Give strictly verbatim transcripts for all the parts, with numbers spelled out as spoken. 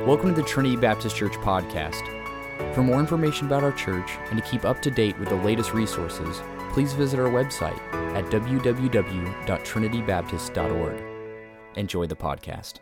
Welcome to the Trinity Baptist Church podcast. For more information about our church and to keep up to date with the latest resources, please visit our website at w w w dot trinity baptist dot org. Enjoy the podcast.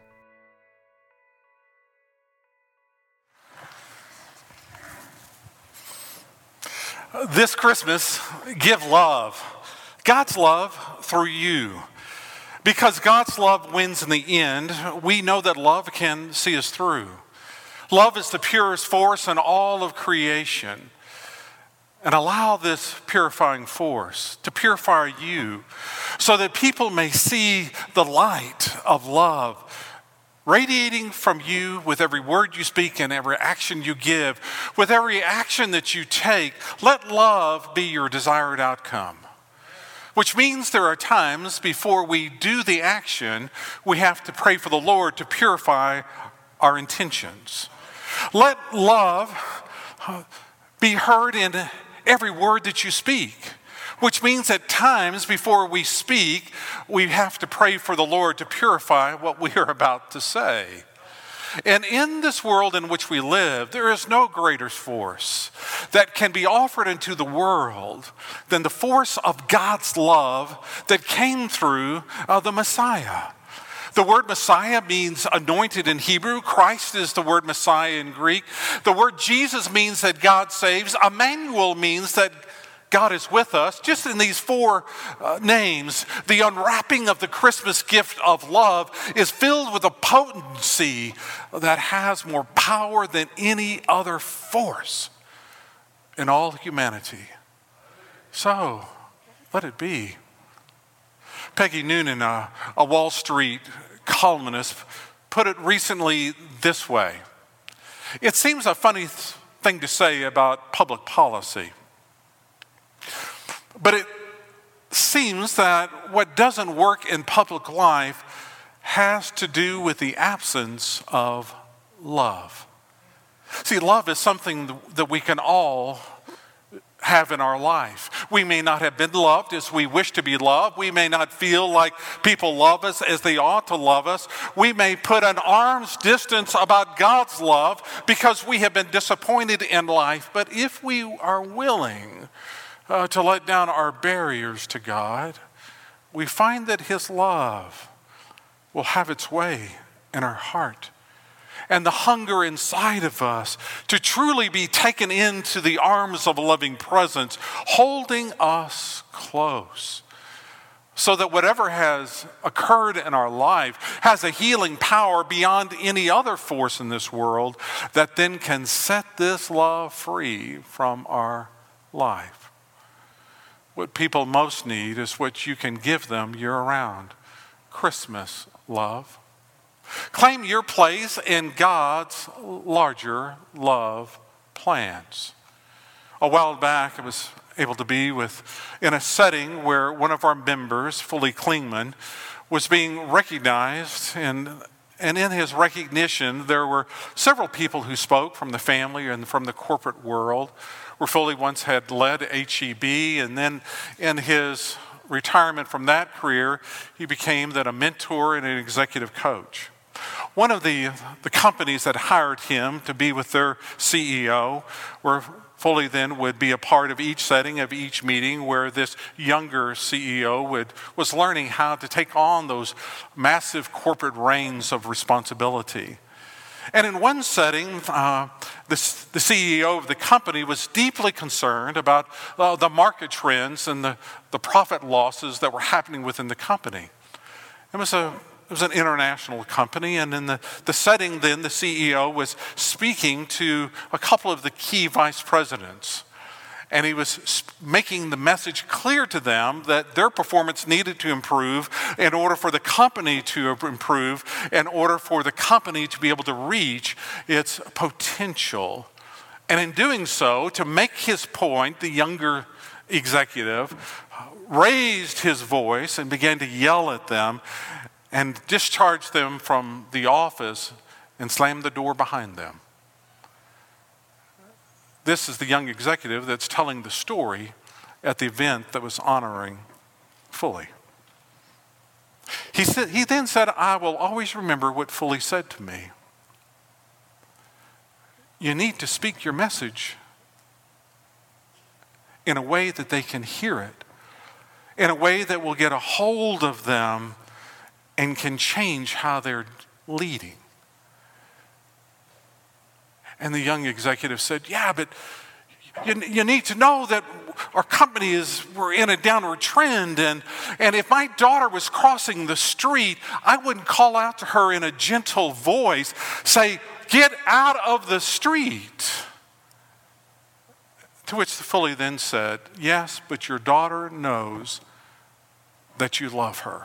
This Christmas, give love. God's love through you. Because God's love wins in the end, we know that love can see us through. Love is the purest force in all of creation. And allow this purifying force to purify you so that people may see the light of love radiating from you with every word you speak and every action you give. With every action that you take, let love be your desired outcome. Which means there are times before we do the action, we have to pray for the Lord to purify our intentions. Let love be heard in every word that you speak. Which means at times before we speak, we have to pray for the Lord to purify what we are about to say. And in this world in which we live, there is no greater force that can be offered into the world than the force of God's love that came through uh, the Messiah. The word Messiah means anointed in Hebrew. Christ is the word Messiah in Greek. The word Jesus means that God saves. Emmanuel means that God is with us. Just in these four uh, names, the unwrapping of the Christmas gift of love is filled with a potency that has more power than any other force in all humanity. So, let it be. Peggy Noonan, a, a Wall Street columnist, put it recently this way. It seems a funny th- thing to say about public policy. But it seems that what doesn't work in public life has to do with the absence of love. See, love is something that we can all have in our life. We may not have been loved as we wish to be loved. We may not feel like people love us as they ought to love us. We may put an arm's distance about God's love because we have been disappointed in life. But if we are willing Uh, to let down our barriers to God, we find that His love will have its way in our heart. And the hunger inside of us to truly be taken into the arms of a loving presence, holding us close. So that whatever has occurred in our life has a healing power beyond any other force in this world that then can set this love free from our life. What people most need is what you can give them year-round. Christmas love. Claim your place in God's larger love plans. A while back, I was able to be with in a setting where one of our members, Fully Klingman, was being recognized, and and in his recognition, there were several people who spoke from the family and from the corporate world. Where Foley once had led H E B, and then in his retirement from that career, he became then a mentor and an executive coach. One of the, the companies that hired him to be with their C E O, where Foley then would be a part of each setting of each meeting, where this younger C E O would was learning how to take on those massive corporate reins of responsibility. And in one setting, uh, the, the C E O of the company was deeply concerned about uh, the market trends and the, the profit losses that were happening within the company. It was, a, it was an international company, and in the, the setting then, the C E O was speaking to a couple of the key vice presidents. And he was making the message clear to them that their performance needed to improve in order for the company to improve, in order for the company to be able to reach its potential. And in doing so, to make his point, the younger executive raised his voice and began to yell at them and discharged them from the office and slammed the door behind them. This is the young executive that's telling the story at the event that was honoring Fully. He said, he then said, I will always remember what Fully said to me. you need to speak your message in a way that they can hear it, in a way that will get a hold of them and can change how they're leading. And the young executive said, yeah, but you, you need to know that our company is, we're in a downward trend. And, and if my daughter was crossing the street, I wouldn't call out to her in a gentle voice, say, get out of the street. To which the Fully then said, yes, but your daughter knows that you love her.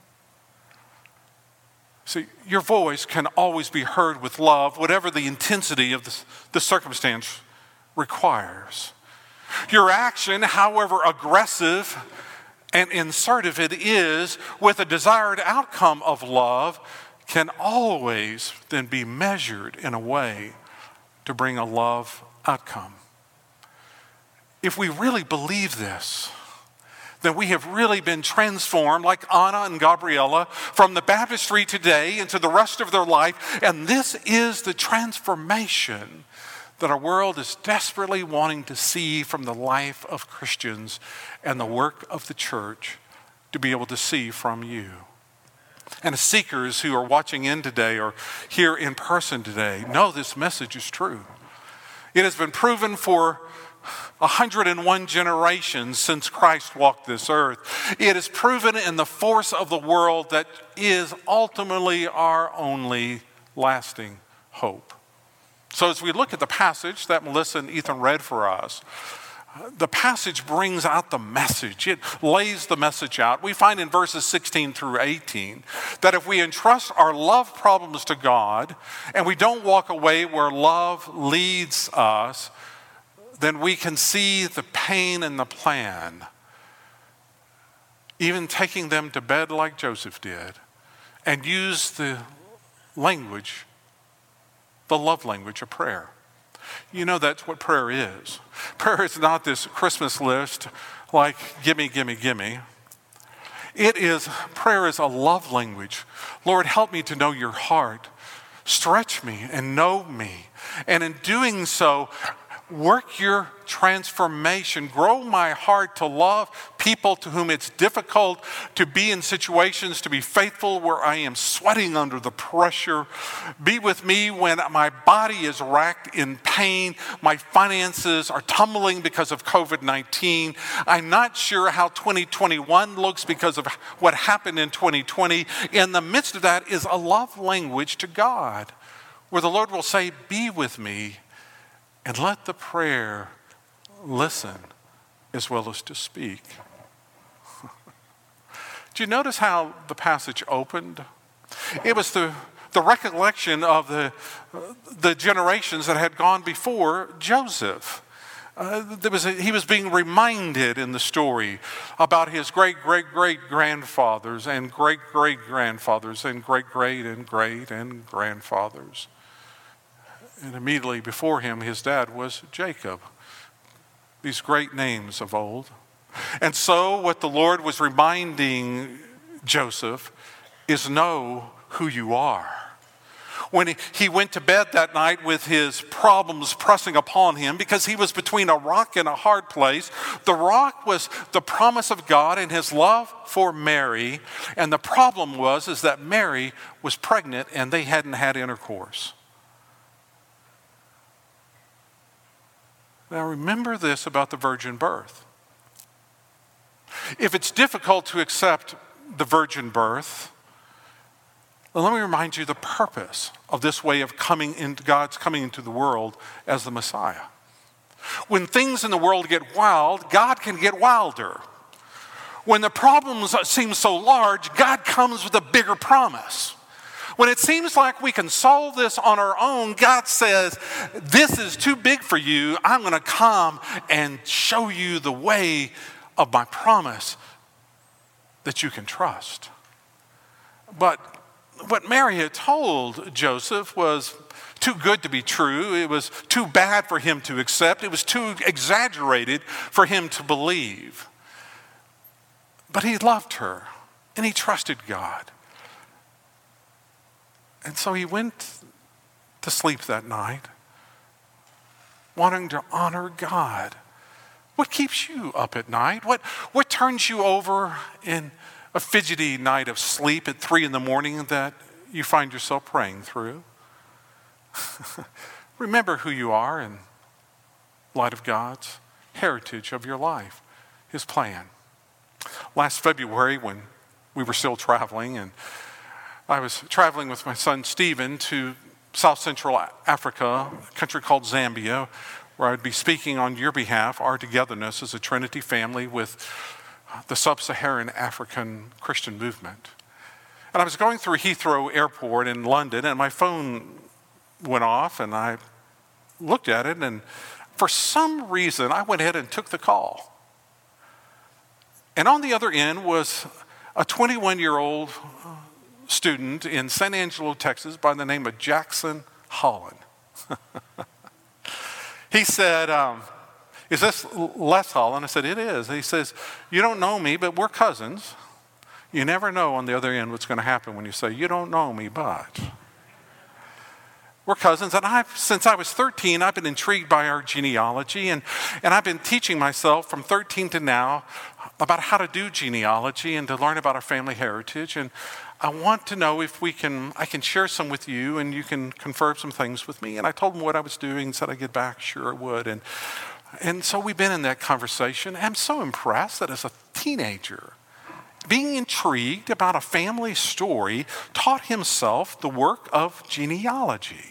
See, your voice can always be heard with love, whatever the intensity of the, the circumstance requires. Your action, however aggressive and assertive it is, with a desired outcome of love, can always then be measured in a way to bring a love outcome. If we really believe this, then we have really been transformed, like Anna and Gabriella, from the baptistry today into the rest of their life. And this is the transformation that our world is desperately wanting to see from the life of Christians and the work of the church to be able to see from you. And as seekers who are watching in today or here in person today, know this message is true. It has been proven for one hundred one generations since Christ walked this earth. It is proven in the force of the world that is ultimately our only lasting hope. So as we look at the passage that Melissa and Ethan read for us, the passage brings out the message. It lays the message out. We find in verses sixteen through eighteen that if we entrust our love problems to God and we don't walk away where love leads us, then we can see the pain and the plan, even taking them to bed like Joseph did, and use the language, the love language of prayer. You know that's what prayer is. Prayer is not this Christmas list like gimme, gimme, gimme. It is, prayer is a love language. Lord, help me to know your heart. Stretch me and know me. And in doing so, work your transformation. Grow my heart to love people to whom it's difficult, to be in situations, to be faithful where I am sweating under the pressure. Be with me when my body is racked in pain. My finances are tumbling because of covid nineteen. I'm not sure how twenty twenty-one looks because of what happened in twenty twenty. In the midst of that is a love language to God, where the Lord will say, be with me. And let the prayer listen as well as to speak. Do you notice how the passage opened? It was the, the recollection of the, the generations that had gone before Joseph. Uh, there was a, he was being reminded in the story about his great-great-great-grandfathers and great-great-grandfathers and great-great and great and grandfathers. And immediately before him, his dad was Jacob. These great names of old. And so what the Lord was reminding Joseph is know who you are. When he, he went to bed that night with his problems pressing upon him because he was between a rock and a hard place, the rock was the promise of God and his love for Mary. And the problem was is that Mary was pregnant and they hadn't had intercourse. Now remember this about the virgin birth. If it's difficult to accept the virgin birth, then let me remind you the purpose of this way of coming into God's coming into the world as the Messiah. When things in the world get wild, God can get wilder. When the problems seem so large, God comes with a bigger promise. When it seems like we can solve this on our own, God says, this is too big for you. I'm going to come and show you the way of my promise that you can trust. But what Mary had told Joseph was too good to be true. It was too bad for him to accept. It was too exaggerated for him to believe. But he loved her and he trusted God. And so he went to sleep that night, wanting to honor God. What keeps you up at night? What, what turns you over in a fidgety night of sleep at three in the morning that you find yourself praying through? Remember who you are in light of God's heritage of your life, his plan. Last February, when we were still traveling, and I was traveling with my son Stephen to South Central Africa, a country called Zambia, where I'd be speaking on your behalf, our togetherness as a Trinity family with the sub-Saharan African Christian movement. And I was going through Heathrow Airport in London, and my phone went off, and I looked at it, and for some reason, I went ahead and took the call. And on the other end was a twenty-one-year-old student in San Angelo, Texas, by the name of Jackson Holland. He said, um, is this Les Holland? I said, it is. He says, you don't know me, but we're cousins. You never know on the other end what's going to happen when you say, you don't know me, but... We're cousins, and I've, since I was thirteen, I've been intrigued by our genealogy, and, and I've been teaching myself from thirteen to now about how to do genealogy and to learn about our family heritage. And I want to know if we can, I can share some with you, and you can confirm some things with me. And I told him what I was doing, and said I'd get back, sure I would. And, and so we've been in that conversation. I'm so impressed that as a teenager, being intrigued about a family story, taught himself the work of genealogy.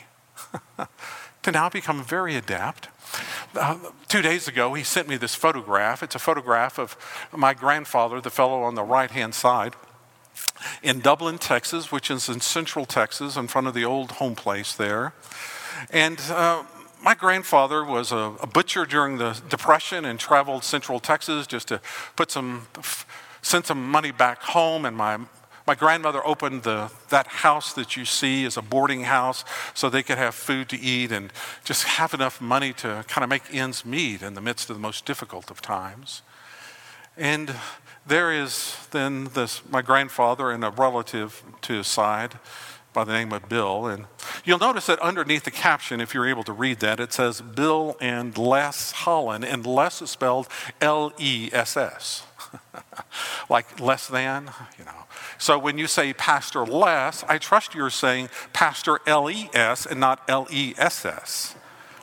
To now become very adept. Uh, two days ago, he sent me this photograph. It's a photograph of my grandfather, the fellow on the right-hand side, in Dublin, Texas, which is in central Texas, in front of the old home place there. And uh, my grandfather was a, a butcher during the Depression and traveled central Texas just to put some, send some money back home. And my My grandmother opened the, that house that you see as a boarding house so they could have food to eat and just have enough money to kind of make ends meet in the midst of the most difficult of times. And there is then this my grandfather and a relative to his side by the name of Bill. And you'll notice that underneath the caption, if you're able to read that, it says Bill and Les Holland, and Les is spelled L E S S. Like less than, you know. So when you say Pastor Les, I trust you're saying Pastor L E S and not L E S S.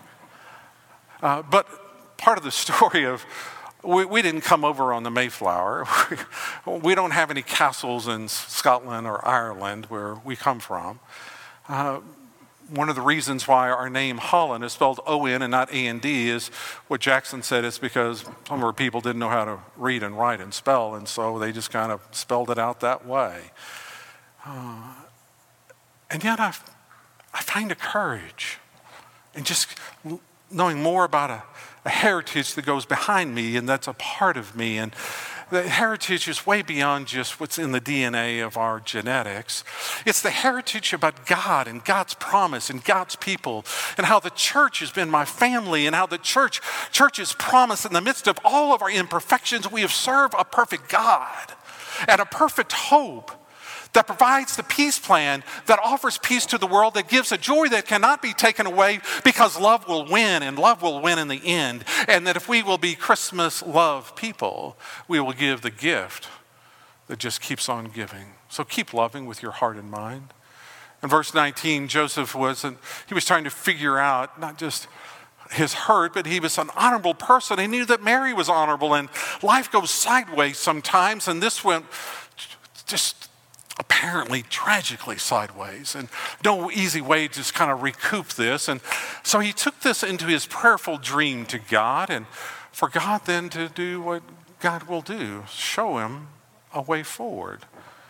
Uh, but part of the story of, we, we didn't come over on the Mayflower. We don't have any castles in Scotland or Ireland where we come from. Uh, One of the reasons why our name Holland is spelled O N and not A N D is what Jackson said is because some of our people didn't know how to read and write and spell, and so they just kind of spelled it out that way. Uh, and yet I, I find a courage in just knowing more about a, a heritage that goes behind me and that's a part of me. And the heritage is way beyond just what's in the D N A of our genetics. It's the heritage about God and God's promise and God's people and how the church has been my family and how the church, church's promise in the midst of all of our imperfections, we have served a perfect God and a perfect hope that provides the peace plan that offers peace to the world, that gives a joy that cannot be taken away because love will win, and love will win in the end. And that if we will be Christmas love people, we will give the gift that just keeps on giving. So keep loving with your heart and mind. In verse nineteen, Joseph wasn't, he was trying to figure out not just his hurt, but he was an honorable person. He knew that Mary was honorable, and life goes sideways sometimes, and this went just apparently tragically sideways, and no easy way to just kind of recoup this. And so he took this into his prayerful dream to God, and for God then to do what God will do, show him a way forward.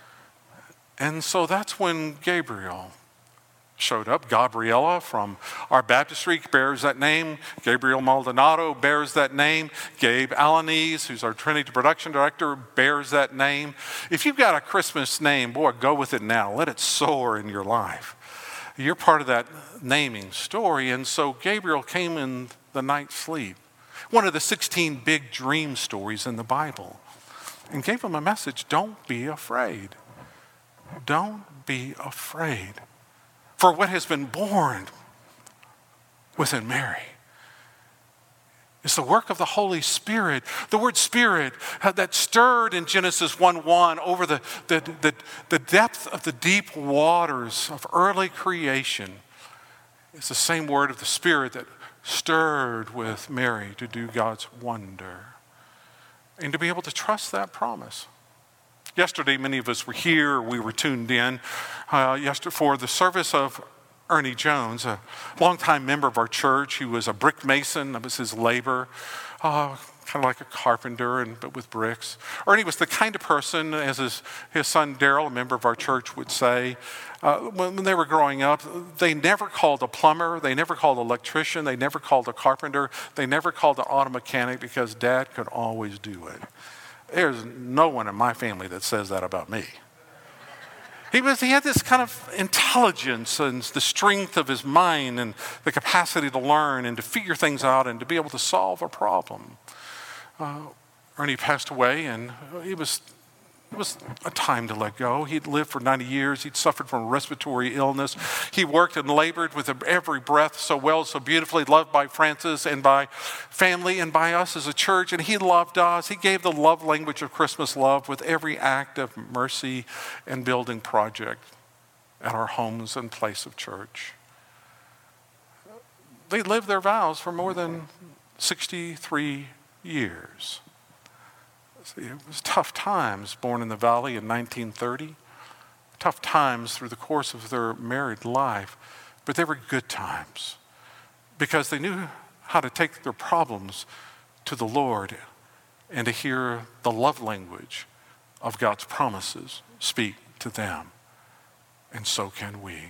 And so that's when Gabriel showed up. Gabriella from our baptistry bears that name. Gabriel Maldonado bears that name. Gabe Alanis, who's our Trinity production director, bears that name. If you've got a Christmas name, boy, go with it now. Let it soar in your life. You're part of that naming story. And so Gabriel came in the night sleep, one of the sixteen big dream stories in the Bible, and gave him a message: don't be afraid. Don't be afraid. For what has been born within Mary It's the work of the Holy Spirit. The word Spirit uh, that stirred in Genesis one one over the, the, the, the depth of the deep waters of early creation. It's the same word of the Spirit that stirred with Mary to do God's wonder. And to be able to trust that promise. Yesterday, many of us were here. We were tuned in uh, yesterday for the service of Ernie Jones, a longtime member of our church. He was a brick mason. That was his labor, uh, kind of like a carpenter, and but with bricks. Ernie was the kind of person, as his, his son Daryl, a member of our church, would say, uh, when, when they were growing up, they never called a plumber, they never called an electrician, they never called a carpenter, they never called an auto mechanic because Dad could always do it. There's no one in my family that says that about me. He was. He had this kind of intelligence and the strength of his mind and the capacity to learn and to figure things out and to be able to solve a problem. Uh, Ernie passed away, and it was, it was a time to let go. He'd lived for ninety years. He'd suffered from respiratory illness. He worked and labored with every breath so well, so beautifully, loved by Francis and by family and by us as a church. And he loved us. He gave the love language of Christmas love with every act of mercy and building project at our homes and place of church. They lived their vows for more than sixty-three years. See, it was tough times born in the valley in nineteen thirty, tough times through the course of their married life, but they were good times because they knew how to take their problems to the Lord and to hear the love language of God's promises speak to them. And so can we.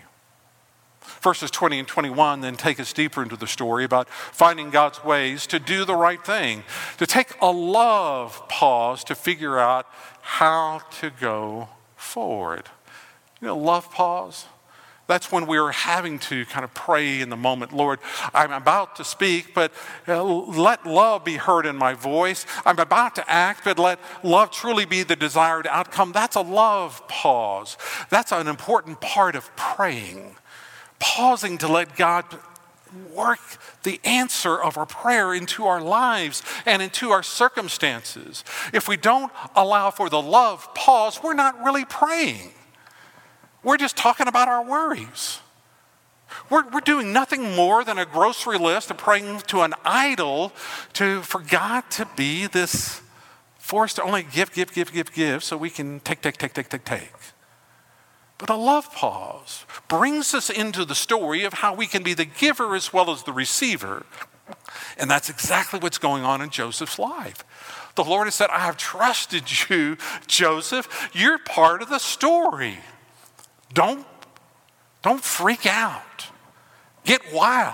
Verses twenty and twenty-one then take us deeper into the story about finding God's ways to do the right thing, to take a love pause to figure out how to go forward. You know, love pause, that's when we're having to kind of pray in the moment. Lord, I'm about to speak, but let love be heard in my voice. I'm about to act, but let love truly be the desired outcome. That's a love pause. That's an important part of praying. Pausing to let God work the answer of our prayer into our lives and into our circumstances. If we don't allow for the love pause, we're not really praying. We're just talking about our worries. We're, we're doing nothing more than a grocery list of praying to an idol to, for God to be this force to only give, give, give, give, give so we can take, take, take, take, take, take. But a love pause brings us into the story of how we can be the giver as well as the receiver. And that's exactly what's going on in Joseph's life. The Lord has said, I have trusted you, Joseph. You're part of the story. Don't, don't freak out. Get wild.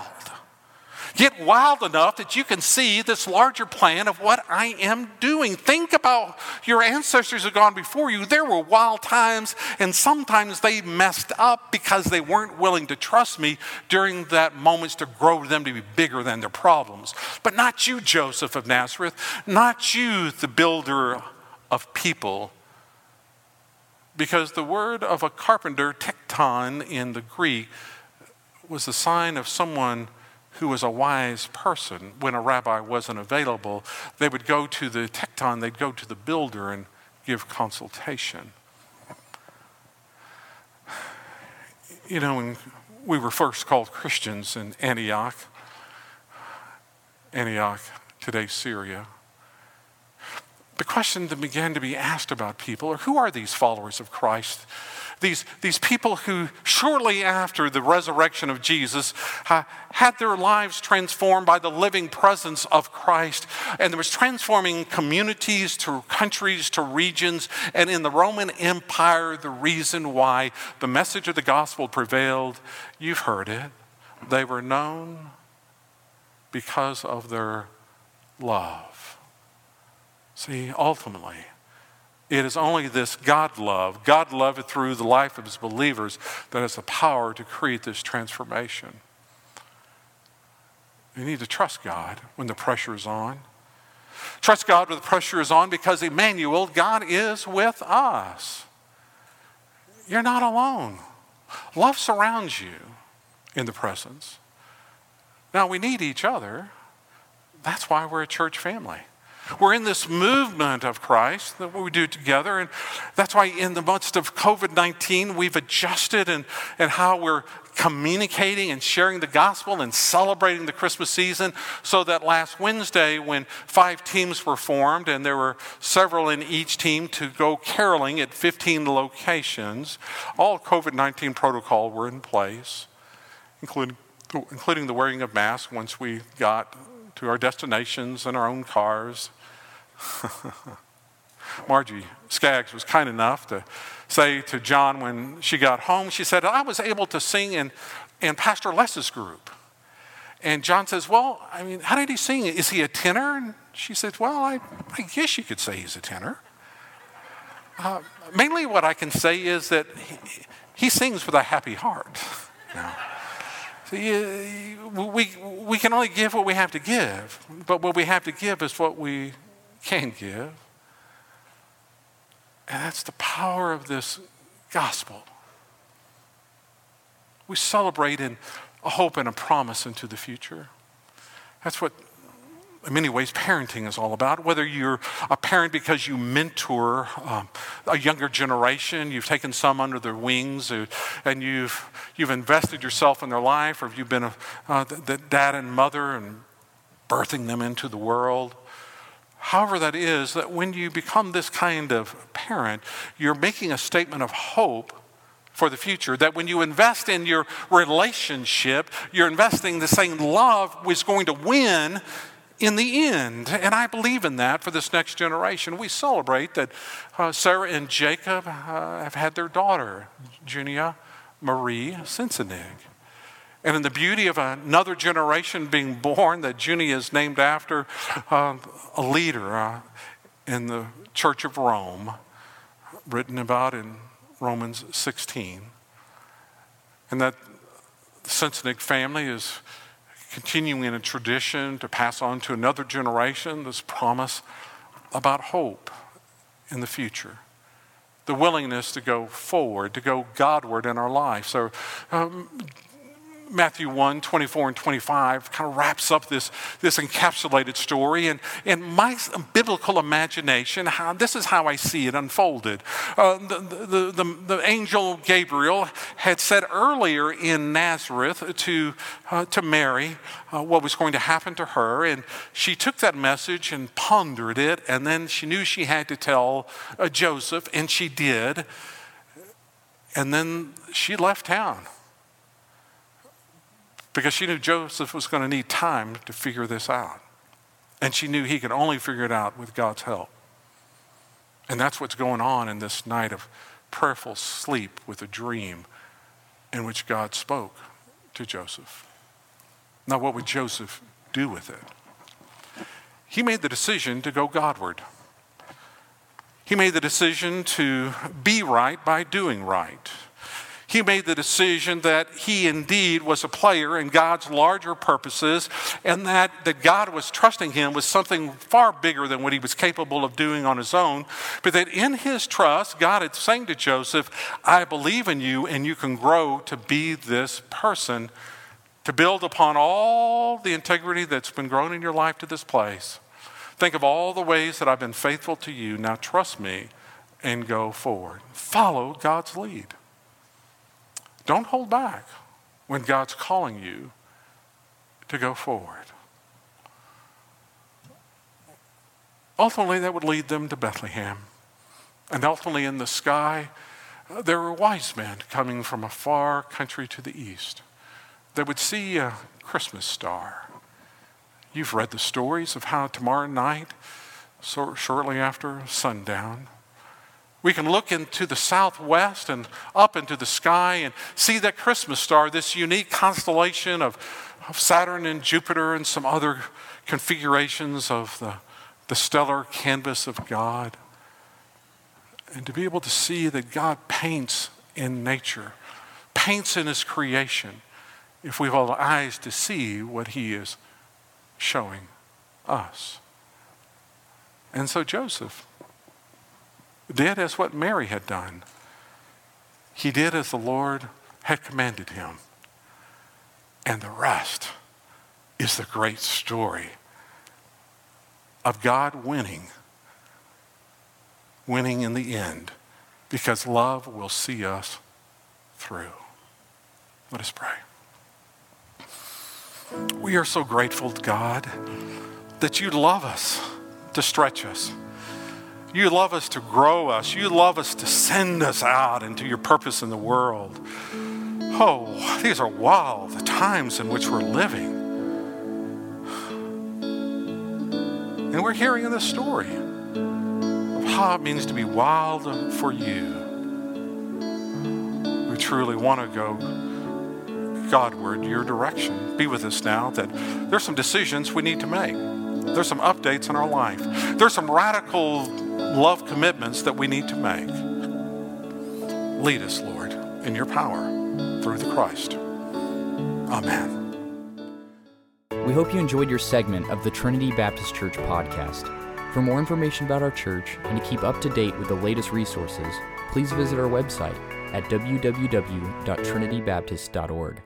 Get wild enough that you can see this larger plan of what I am doing. Think about your ancestors who have gone before you. There were wild times, and sometimes they messed up because they weren't willing to trust me during that moments to grow them to be bigger than their problems. But not you, Joseph of Nazareth. Not you, the builder of people. Because the word of a carpenter, tekton in the Greek, was the sign of someone who was a wise person. When a rabbi wasn't available, they would go to the tekton, they'd go to the builder and give consultation. You know, when we were first called Christians in Antioch, Antioch, today's Syria, the question that began to be asked about people are, who are these followers of Christ? These, these people who shortly after the resurrection of Jesus uh, had their lives transformed by the living presence of Christ. And there was transforming communities to countries to regions. And in the Roman Empire, the reason why the message of the gospel prevailed, you've heard it. They were known because of their love. See, ultimately, it is only this God love, God love it through the life of his believers, that has the power to create this transformation. You need to trust God when the pressure is on. Trust God when the pressure is on because Emmanuel, God is with us. You're not alone. Love surrounds you in the presence. Now we need each other. That's why we're a church family. We're in this movement of Christ that we do together, and that's why in the midst of covid nineteen, we've adjusted in, in how we're communicating and sharing the gospel and celebrating the Christmas season, so that last Wednesday when five teams were formed, and there were several in each team to go caroling at fifteen locations, all covid nineteen protocol were in place, including, including the wearing of masks once we got to our destinations in our own cars. Margie Skaggs was kind enough to say to John when she got home, she said, I was able to sing in, in Pastor Les's group. And John says, well, I mean, how did he sing? Is he a tenor? And she said, well, I, I guess you could say he's a tenor. Uh, mainly what I can say is that he, he sings with a happy heart. You know? See, we, we can only give what we have to give, but what we have to give is what we can give. And that's the power of this gospel. We celebrate in a hope and a promise into the future. That's what, in many ways, parenting is all about. Whether you're a parent because you mentor um, a younger generation, you've taken some under their wings, or, and you've you've invested yourself in their life, or if you've been a uh, the, the dad and mother and birthing them into the world. However that is, that when you become this kind of parent, you're making a statement of hope for the future, that when you invest in your relationship, you're investing the saying love is going to win in the end. And I believe in that for this next generation. We celebrate that uh, Sarah and Jacob uh, have had their daughter, Junia Marie Sensenig. And in the beauty of another generation being born, that Junia is named after uh, a leader uh, in the Church of Rome, written about in Romans sixteen. And that the Sensenig family is continuing in a tradition to pass on to another generation this promise about hope in the future. The willingness to go forward, to go Godward in our life. So um, Matthew one, twenty-four and twenty-five kind of wraps up this, this encapsulated story. And in my biblical imagination, how, this is how I see it unfolded. Uh, the, the, the, the angel Gabriel had said earlier in Nazareth to, uh, to Mary uh, what was going to happen to her. And she took that message and pondered it. And then she knew she had to tell uh, Joseph, and she did. And then she left town, because she knew Joseph was going to need time to figure this out. And she knew he could only figure it out with God's help. And that's what's going on in this night of prayerful sleep with a dream in which God spoke to Joseph. Now, what would Joseph do with it? He made the decision to go Godward. He made the decision to be right by doing right. He made the decision that he indeed was a player in God's larger purposes, and that, that God was trusting him with something far bigger than what he was capable of doing on his own. But that in his trust, God had saying to Joseph, I believe in you, and you can grow to be this person, to build upon all the integrity that's been grown in your life to this place. Think of all the ways that I've been faithful to you. Now trust me and go forward. Follow God's lead. Don't hold back when God's calling you to go forward. Ultimately, that would lead them to Bethlehem. And ultimately, in the sky, uh, there were wise men coming from a far country to the east that would see a Christmas star. You've read the stories of how tomorrow night, so shortly after sundown, we can look into the southwest and up into the sky and see that Christmas star, this unique constellation of, of Saturn and Jupiter and some other configurations of the, the stellar canvas of God. And to be able to see that God paints in nature, paints in his creation, if we have eyes to see what he is showing us. And so Joseph did as what Mary had done. He did as the Lord had commanded him. And the rest is the great story of God winning, winning in the end, because love will see us through. Let us pray. We are so grateful to God that you love us to stretch us. You love us to grow us. You love us to send us out into your purpose in the world. Oh, these are wild, the times in which we're living. And we're hearing in this story of how it means to be wild for you. We truly want to go Godward, your direction. Be with us now that there's some decisions we need to make. There's some updates in our life. There's some radical love commitments that we need to make. Lead us, Lord, in your power through the Christ. Amen. We hope you enjoyed your segment of the Trinity Baptist Church podcast. For more information about our church and to keep up to date with the latest resources, please visit our website at w w w dot trinity baptist dot org.